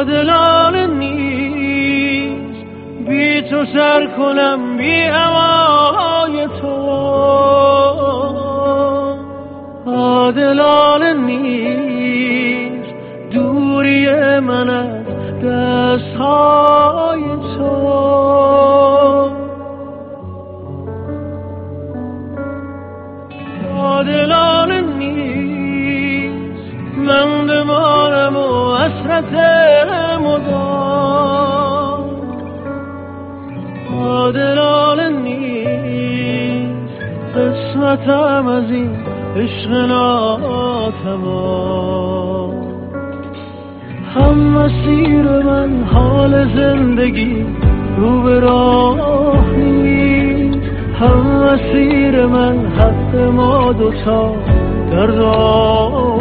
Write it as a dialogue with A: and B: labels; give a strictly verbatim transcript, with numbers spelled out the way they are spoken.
A: عادلانه نیست بی تو سر کنم بی هوای تو، عادلانه نیست دوری من از دستهای تو. عادلانه نیست من بمانم و حسرت مدام، عادلانه نیست قسمتم از این عشق ناتمام. هم مسیر من حال زندگی رو به راه نیست، هم مسیر من حق ما دوتا در راه